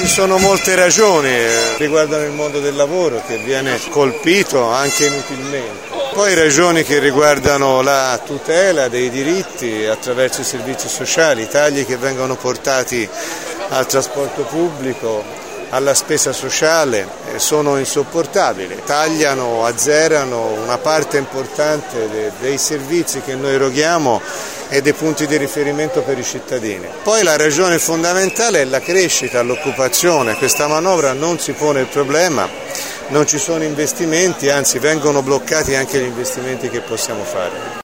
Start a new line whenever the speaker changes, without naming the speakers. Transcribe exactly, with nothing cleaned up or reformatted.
Ci sono molte ragioni, eh, riguardano il mondo del lavoro che viene colpito anche inutilmente. Poi ragioni che riguardano la tutela dei diritti attraverso i servizi sociali, tagli che vengono portati al trasporto pubblico, alla spesa sociale, eh, sono insopportabili, tagliano, azzerano una parte importante de- dei servizi che noi eroghiamo e dei punti di riferimento per i cittadini. Poi la ragione fondamentale è la crescita, l'occupazione. Questa manovra non si pone il problema, non ci sono investimenti, anzi vengono bloccati anche gli investimenti che possiamo fare.